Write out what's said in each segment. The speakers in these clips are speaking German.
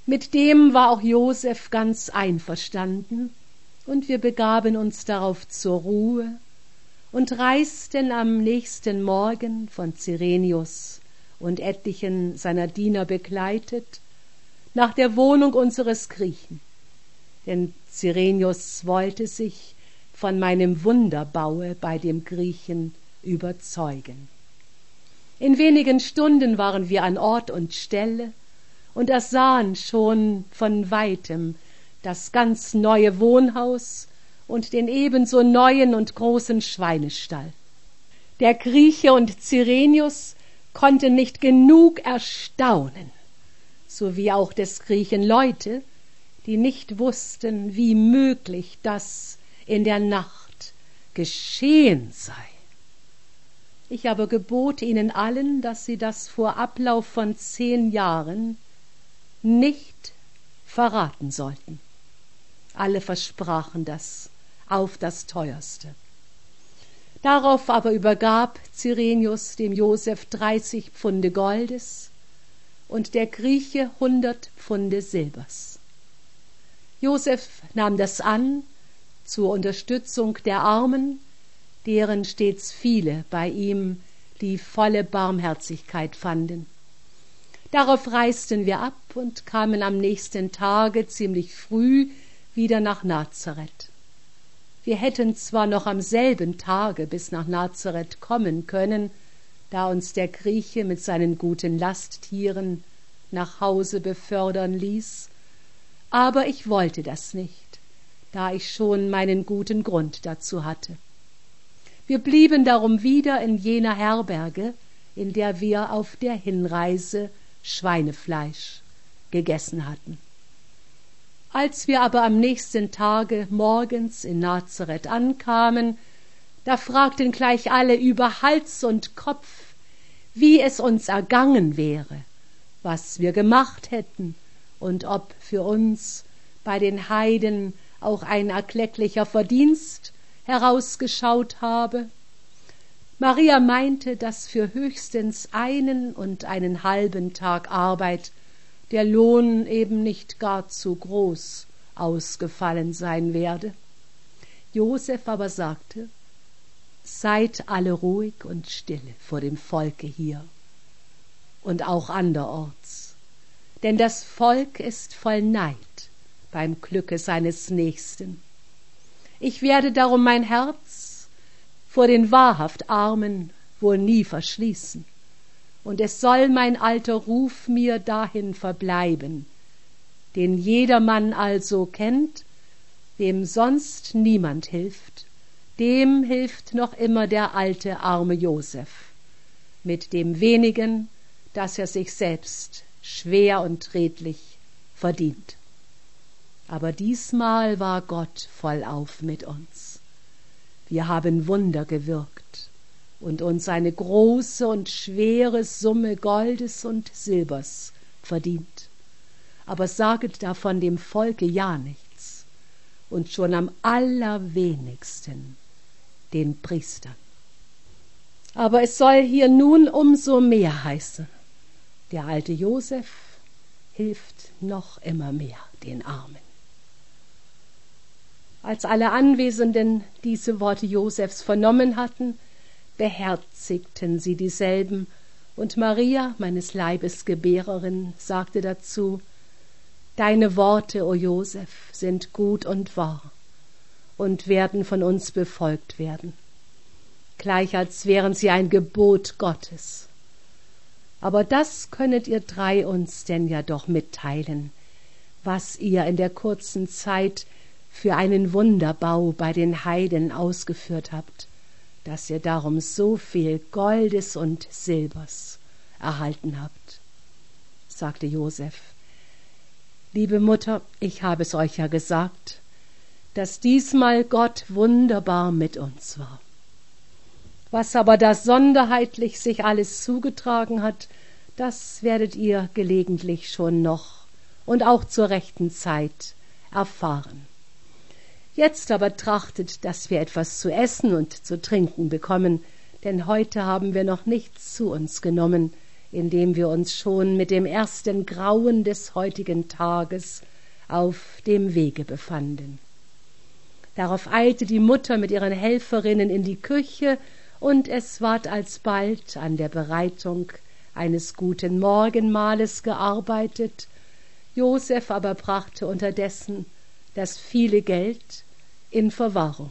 Mit dem war auch Josef ganz einverstanden, und wir begaben uns darauf zur Ruhe und reisten am nächsten Morgen von Cyrenius und etlichen seiner Diener begleitet nach der Wohnung unseres Griechen, denn Cyrenius wollte sich von meinem Wunderbaue bei dem Griechen überzeugen. In wenigen Stunden waren wir an Ort und Stelle und ersahen schon von weitem das ganz neue Wohnhaus und den ebenso neuen und großen Schweinestall. Der Grieche und Cyrenius konnten nicht genug erstaunen, so wie auch des Griechen Leute, die nicht wussten, wie möglich das in der Nacht geschehen sei. Ich aber gebot ihnen allen, dass sie das vor Ablauf von 10 Jahren nicht verraten sollten. Alle versprachen das auf das Teuerste. Darauf aber übergab Cyrenius dem Josef 30 Pfunde Goldes und der Grieche 100 Pfunde Silbers. Josef nahm das an zur Unterstützung der Armen, deren stets viele bei ihm die volle Barmherzigkeit fanden. Darauf reisten wir ab und kamen am nächsten Tage ziemlich früh wieder nach Nazareth. Wir hätten zwar noch am selben Tage bis nach Nazareth kommen können, da uns der Grieche mit seinen guten Lasttieren nach Hause befördern ließ, aber ich wollte das nicht, da ich schon meinen guten Grund dazu hatte. Wir blieben darum wieder in jener Herberge, in der wir auf der Hinreise Schweinefleisch gegessen hatten. Als wir aber am nächsten Tage morgens in Nazareth ankamen, da fragten gleich alle über Hals und Kopf, wie es uns ergangen wäre, was wir gemacht hätten und ob für uns bei den Heiden auch ein erklecklicher Verdienst herausgeschaut habe. Maria meinte, dass für höchstens 1 und einen halben Tag Arbeit der Lohn eben nicht gar zu groß ausgefallen sein werde. Josef aber sagte, seid alle ruhig und stille vor dem Volke hier und auch anderorts, denn das Volk ist voll Neid beim Glücke seines Nächsten. Ich werde darum mein Herz vor den wahrhaft Armen wohl nie verschließen, und es soll mein alter Ruf mir dahin verbleiben, den jedermann also kennt, wem sonst niemand hilft, dem hilft noch immer der alte arme Josef, mit dem wenigen, das er sich selbst schwer und redlich verdient. Aber diesmal war Gott vollauf mit uns. Wir haben Wunder gewirkt und uns eine große und schwere Summe Goldes und Silbers verdient. Aber saget davon dem Volke ja nichts und schon am allerwenigsten den Priestern. Aber es soll hier nun umso mehr heißen, der alte Josef hilft noch immer mehr den Armen. Als alle Anwesenden diese Worte Josefs vernommen hatten, beherzigten sie dieselben, und Maria, meines Leibes Gebärerin, sagte dazu, Deine Worte, o Josef, sind gut und wahr und werden von uns befolgt werden, gleich als wären sie ein Gebot Gottes. Aber das könnet ihr 3 uns denn ja doch mitteilen, was ihr in der kurzen Zeit für einen Wunderbau bei den Heiden ausgeführt habt, dass ihr darum so viel Goldes und Silbers erhalten habt. Sagte Josef, liebe Mutter, ich habe es euch ja gesagt, dass diesmal Gott wunderbar mit uns war. Was aber da sonderheitlich sich alles zugetragen hat, das werdet ihr gelegentlich schon noch und auch zur rechten Zeit erfahren. Jetzt aber trachtet, dass wir etwas zu essen und zu trinken bekommen, denn heute haben wir noch nichts zu uns genommen, indem wir uns schon mit dem ersten Grauen des heutigen Tages auf dem Wege befanden. Darauf eilte die Mutter mit ihren Helferinnen in die Küche, und es ward alsbald an der Bereitung eines guten Morgenmahles gearbeitet. Joseph aber brachte unterdessen das viele Geld in Verwahrung.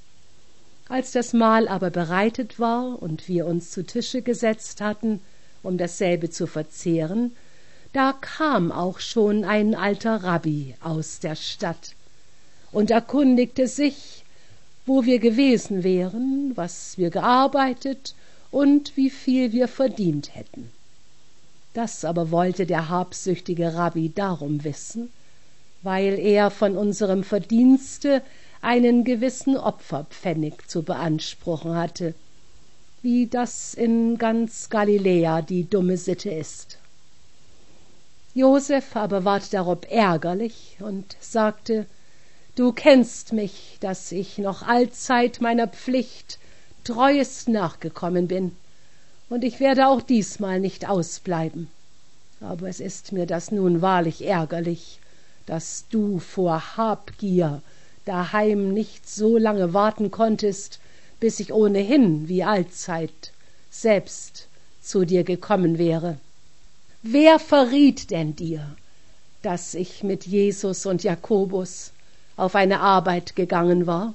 Als das Mahl aber bereitet war und wir uns zu Tische gesetzt hatten, um dasselbe zu verzehren, da kam auch schon ein alter Rabbi aus der Stadt und erkundigte sich, wo wir gewesen wären, was wir gearbeitet und wie viel wir verdient hätten. Das aber wollte der habsüchtige Rabbi darum wissen, weil er von unserem Verdienste einen gewissen Opferpfennig zu beanspruchen hatte, wie das in ganz Galiläa die dumme Sitte ist. Joseph aber ward darob ärgerlich und sagte: »Du kennst mich, dass ich noch allzeit meiner Pflicht treuest nachgekommen bin, und ich werde auch diesmal nicht ausbleiben. Aber es ist mir das nun wahrlich ärgerlich, dass du vor Habgier daheim nicht so lange warten konntest, bis ich ohnehin wie allzeit selbst zu dir gekommen wäre. Wer verriet denn dir, dass ich mit Jesus und Jakobus auf eine Arbeit gegangen war?«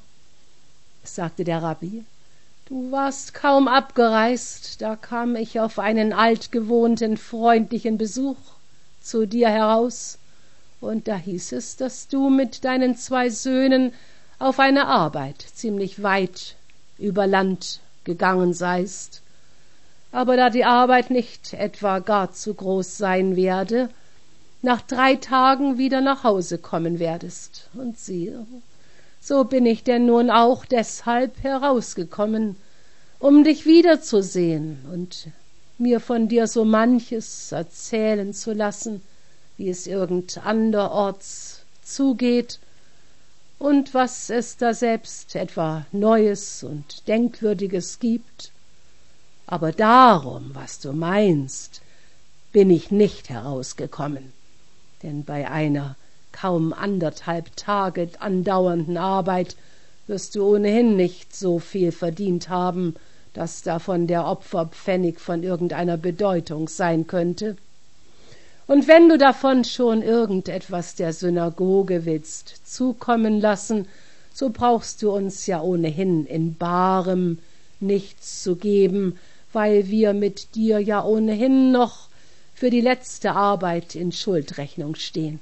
sagte der Rabbi. »Du warst kaum abgereist, da kam ich auf einen altgewohnten, freundlichen Besuch zu dir heraus, und da hieß es, dass du mit deinen 2 Söhnen auf eine Arbeit ziemlich weit über Land gegangen seist. Aber da die Arbeit nicht etwa gar zu groß sein werde, nach 3 Tagen wieder nach Hause kommen werdest. Und siehe, so bin ich denn nun auch deshalb herausgekommen, um dich wiederzusehen und mir von dir so manches erzählen zu lassen, wie es irgend anderorts zugeht und was es da selbst etwa Neues und Denkwürdiges gibt. Aber darum, was du meinst, bin ich nicht herausgekommen, denn bei einer kaum 1,5 Tage andauernden Arbeit wirst du ohnehin nicht so viel verdient haben, dass davon der Opferpfennig von irgendeiner Bedeutung sein könnte. Und wenn du davon schon irgendetwas der Synagoge willst zukommen lassen, so brauchst du uns ja ohnehin in Barem nichts zu geben, weil wir mit dir ja ohnehin noch für die letzte Arbeit in Schuldrechnung stehen.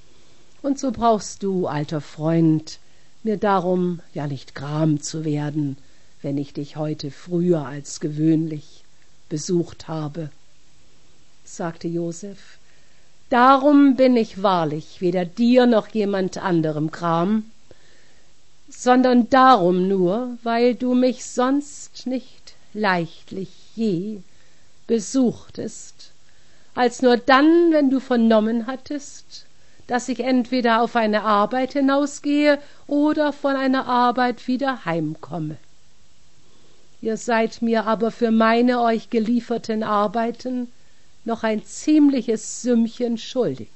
Und so brauchst du, alter Freund, mir darum ja nicht gram zu werden, wenn ich dich heute früher als gewöhnlich besucht habe«, sagte Joseph. »Darum bin ich wahrlich weder dir noch jemand anderem gram, sondern darum nur, weil du mich sonst nicht leichtlich je besuchtest, als nur dann, wenn du vernommen hattest, dass ich entweder auf eine Arbeit hinausgehe oder von einer Arbeit wieder heimkomme. Ihr seid mir aber für meine euch gelieferten Arbeiten noch ein ziemliches Sümmchen schuldig,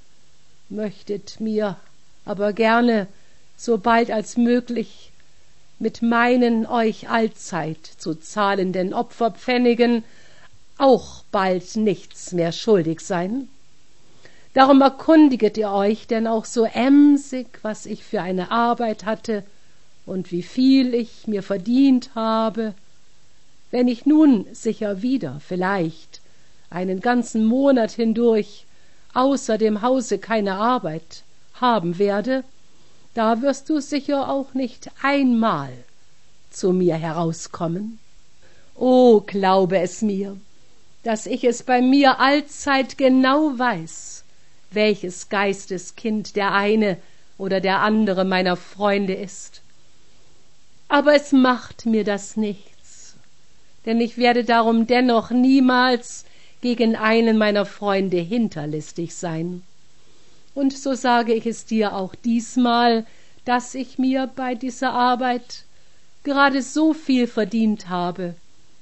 möchtet mir aber gerne, so bald als möglich, mit meinen euch allzeit zu zahlenden Opferpfennigen auch bald nichts mehr schuldig sein. Darum erkundiget ihr euch denn auch so emsig, was ich für eine Arbeit hatte und wie viel ich mir verdient habe. Wenn ich nun sicher wieder vielleicht einen ganzen Monat hindurch außer dem Hause keine Arbeit haben werde, da wirst du sicher auch nicht einmal zu mir herauskommen. O, glaube es mir, dass ich es bei mir allzeit genau weiß, welches Geisteskind der eine oder der andere meiner Freunde ist. Aber es macht mir das nichts, denn ich werde darum dennoch niemals gegen einen meiner Freunde hinterlistig sein. Und so sage ich es dir auch diesmal, dass ich mir bei dieser Arbeit gerade so viel verdient habe,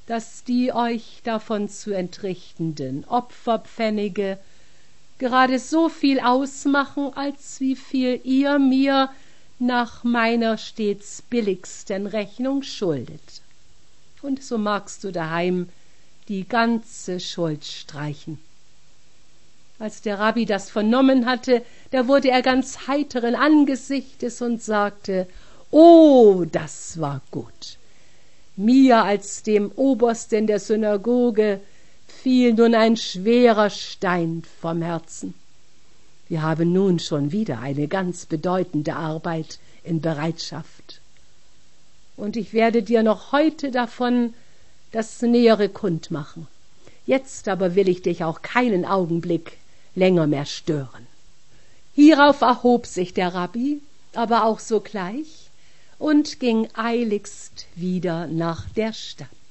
dass die euch davon zu entrichtenden Opferpfennige gerade so viel ausmachen, als wie viel ihr mir nach meiner stets billigsten Rechnung schuldet. Und so magst du daheim die ganze Schuld streichen. Als der Rabbi das vernommen hatte, da wurde er ganz heiteren Angesichtes und sagte: »Oh, das war gut! Mir als dem Obersten der Synagoge fiel nun ein schwerer Stein vom Herzen. Wir haben nun schon wieder eine ganz bedeutende Arbeit in Bereitschaft. Und ich werde dir noch heute davon das Nähere kundmachen. Jetzt aber will ich dich auch keinen Augenblick länger mehr stören.« Hierauf erhob sich der Rabbi, aber auch sogleich, und ging eiligst wieder nach der Stadt.